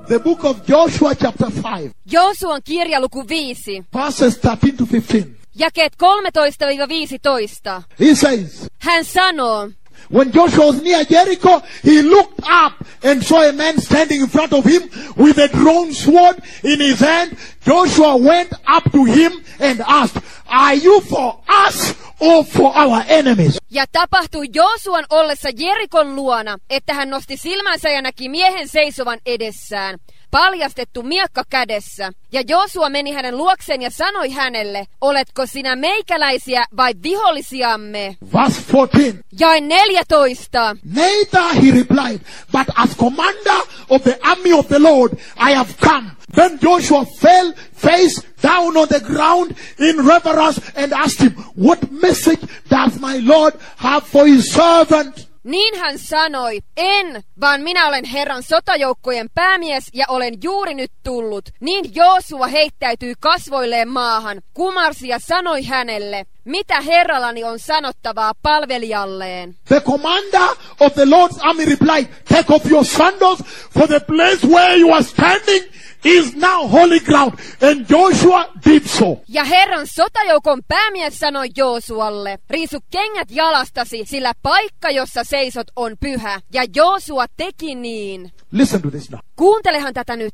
The book of Joshua chapter 5, Joosuan kirja luku 5, verses 13 to 15. jakeet 13-15. He says, Hän sanoo, when Joshua was near Jericho, he looked up and saw a man standing in front of him with a drawn sword in his hand. Joshua went up to him and asked, are you for us or for our enemies? ja tapahtui Joosuan ollessa Jerikon luona, että hän nosti silmänsä ja näki miehen seisovan edessään, paljastettu miekka kädessä. Ja Joosua meni hänen luokseen ja sanoi hänelle, oletko sinä meikäläisiä vai vihollisiamme? Verse 14. Jae 14. Neither, he replied, but as commander of the army of the Lord, I have come. Then Joshua fell face down on the ground in reverence and asked him, what message does my Lord have for his servant? Niin hän sanoi, en, vaan minä olen Herran sotajoukkojen päämies ja olen juuri nyt tullut. Niin Joosua heittäytyi kasvoilleen maahan, kumarsi ja sanoi hänelle, mitä Herrallani on sanottavaa palvelijalleen. The commander of the Lord's army replied, take off your sandals, for the place where you are standing is now holy ground. And Joshua did so. Ja Herran sotajoukon päämies sanoi Joosualle, riisu kengät jalastasi, sillä paikka, jossa seisot, on pyhä. Ja Joosua teki niin. Listen to this now. Kuuntelehan tätä nyt.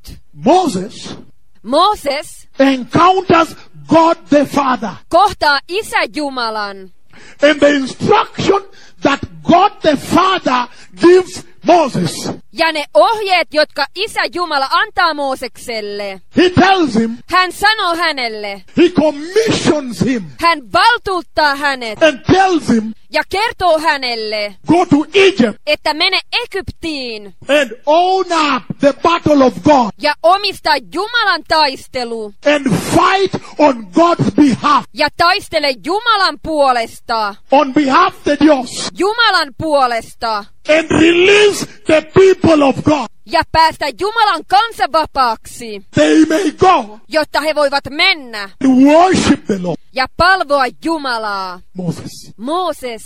Mooses encounters God the Father. kohtaa Isä Jumalan. And the instruction that God the Father gives Moses. Ja ne ohjeet, jotka Isä Jumala antaa Moosekselle. He tells him. Hän sanoo hänelle. He commissions him. Hän valtuuttaa hänet. And tells him. Ja kertoo hänelle. Go to Egypt. Että mene Egyptiin. And own up the battle of God. Ja omista Jumalan taistelu. And fight on God's behalf. Ja taistele Jumalan puolesta. On behalf of Dios. Jumalan puolesta. And release the people of God. Ja päästä Jumalan kansa vapaaksi. They may go. Jotta he voivat mennä. And worship the Lord. Ja palvoa Jumalaa. Moses.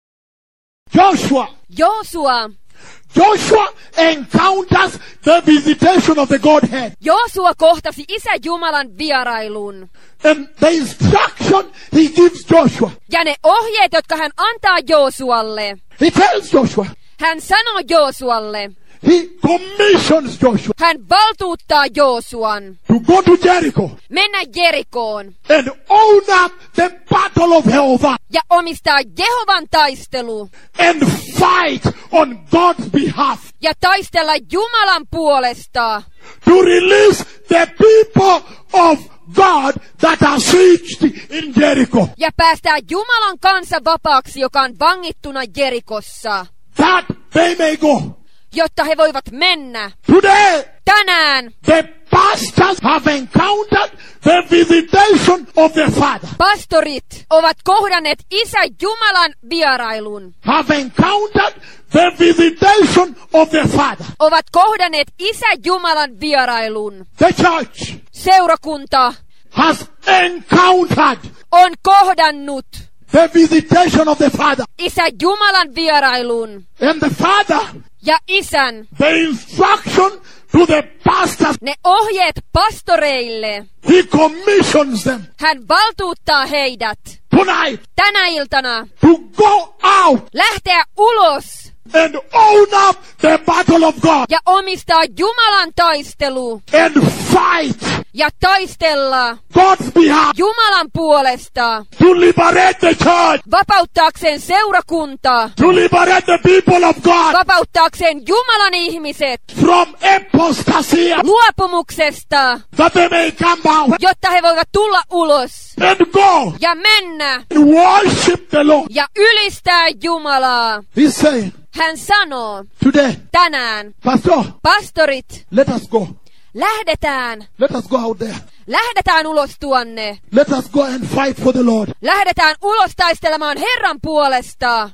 Joshua encounters the visitation of the Godhead. Joosua kohtasi Isä Jumalan vierailun. And the instruction he gives Joshua. Ja ne ohjeet, jotka hän antaa Joosualle. He tells Joshua. Hän sanoo Joosualle. He commissions Joshua. Hän valtuuttaa Joosuan. To go to Jericho. Mennä Jerikoon. And own up the battle of Jehovah. Ja omistaa Jehovan taistelu. And fight on God's behalf. Ja taistella Jumalan puolesta. To release the people of God that are sieged in Jericho. Ja päästää Jumalan kansa vapaaksi, joka on vangittuna Jerikossa. That they may go. Jotta he voivat mennä. Today, tänään, the pastors have encountered the visitation of the Father. Pastorit ovat kohdanneet Isä Jumalan vierailun. Have encountered the visitation of the Father. Ovat kohdanneet Isä Jumalan vierailun. The church. Seurakunta has encountered. On kohdannut. The visitation of the Father. Isä Jumalan vierailun. And the Father. Ja Isän. The instruction to the pastors. Ne ohjeet pastoreille. He commissions them. Hän valtuuttaa heidät. Tonight. Tänä iltana. To go out. Lähteä ulos. And own up the battle of God. Ja omistaa Jumalan taistelu. And fight. Ja taistella God's behalf. Jumalan puolesta. To liberate the church. Vapauttaakseen seurakuntaa. To liberate the people of God. Vapauttaakseen Jumalan ihmiset. From apostasy. Luopumuksesta. That they may come out. Jotta he voivat tulla ulos. And go. Ja mennä. And worship the Lord. Ja ylistää Jumalaa. He's saying. Hän sanoo. Today. Tänään. Pastorit. Let us go. Lähdetään. Let us go out there. Lähdetään ulos tuonne. Let us go and fight for the Lord. Lähdetään ulos taistelemaan Herran puolesta.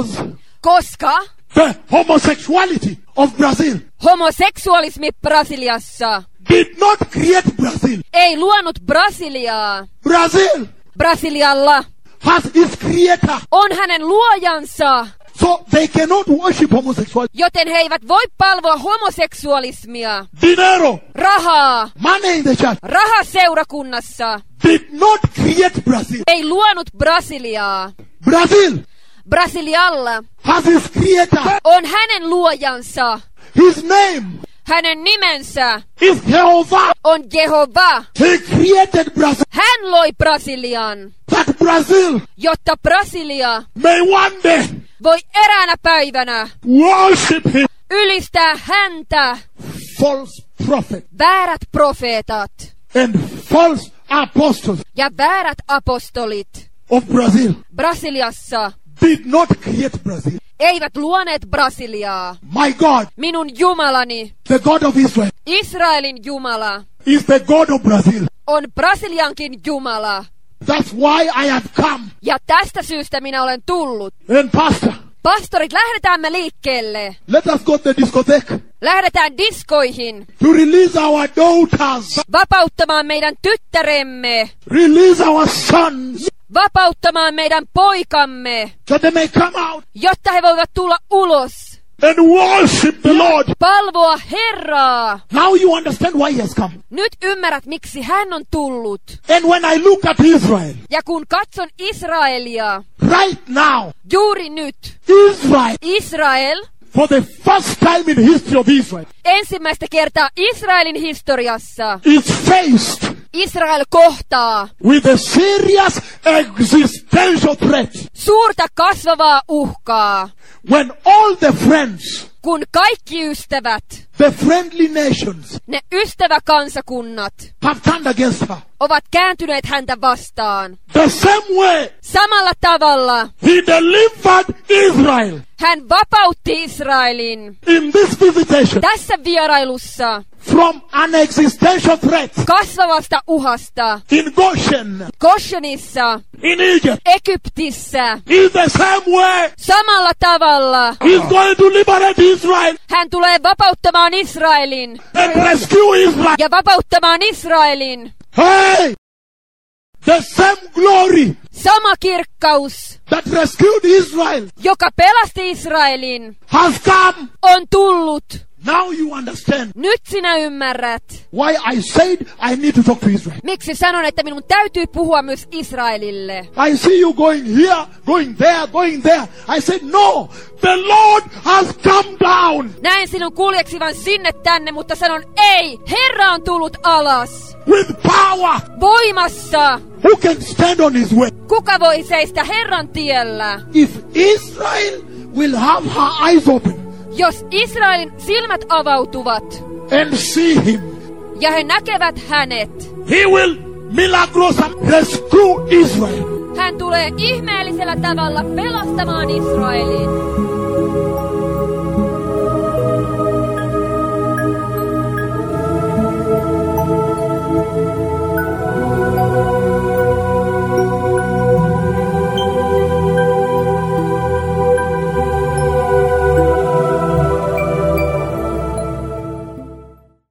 Koska the homosexuality of Brazil. Homoseksualismi Brasiliassa. Did not create Brazil. Ei luonut Brasiliaa. Brasilialla has its creator. On hänen luojansa. So they cannot worship homosexuality. Joten he eivät voi palvoa homoseksualismia. Dinero, Rahaa. money in the church Raha seurakunnassa did not create Brazil. ei luonut Brasiliaa. Brazil Brasilialla has his creator. on hänen luojansa. His name Hänen nimensä is Jehovah. on Jehova. He created Brazil. Hän loi Brasilian, That Brazil jotta Brasilia may one day voi eräänä päivänä worship him. ylistää häntä. False prophet Väärät profeetat and false apostles ja väärät apostolit of Brazil Brasiliassa did not create Brazil. eivät luoneet Brasiliaa. My God, Minun Jumalani, the God of Israel, Israelin Jumala, is the God of Brazil. on Brasiliankin Jumala. That's why I have come. Ja tästä syystä minä olen tullut. And pastor, Pastorit, lähdetään me liikkeelle. let us go to the discotheque Lähdetään diskoihin to release our daughters, vapauttamaan meidän tyttäremme, release our sons, vapauttamaan meidän poikamme, so they may come out jotta he voivat tulla ulos, and worship the Lord. palvoa Herraa. Now you understand why he has come. Nyt ymmärrät, miksi hän on tullut. And when I look at Israel, Ja kun katson Israelia, right now, juuri nyt, Israel, for the first time in history of Israel, ensimmäistä kertaa Israelin historiassa, is faced Israel kohtaa with a serious existential threat. suurta kasvavaa uhkaa, When all the friends, kun kaikki ystävät, the friendly nations, ne ystäväkansakunnat, have turned against her. ovat kääntyneet häntä vastaan. The same way Samalla tavalla he delivered Israel hän vapautti Israelin in this visitation tässä vierailussa from an existential threat kasvavasta uhasta in Goshen, Goshenissa, in Egypt. Egyptissä. In the same way, Samalla tavalla he's going to liberate Israel hän tulee vapauttamaan Israelin and rescue Israel. ja vapauttamaan Israelin. Hey! The same glory Sama kirkkaus, that rescued Israel joka pelasti Israelin, has come. on tullut. Now you understand Nyt sinä ymmärrät, why I said I need to talk to Israel. miksi sanon, että minun täytyy puhua myös Israelille. I see you going here, going there, going there. I said, no, the Lord has come down Näen sinun kuljeksivan sinne tänne, mutta sanon ei, Herra on tullut alas. with power. Voimassa. Who can stand on his way? Kuka voi seistä Herran tiellä? If Israel will have her eyes open Jos Israelin silmät avautuvat and see him, ja he näkevät hänet, he will miraculously rescue Israel. hän tulee ihmeellisellä tavalla pelastamaan Israelin.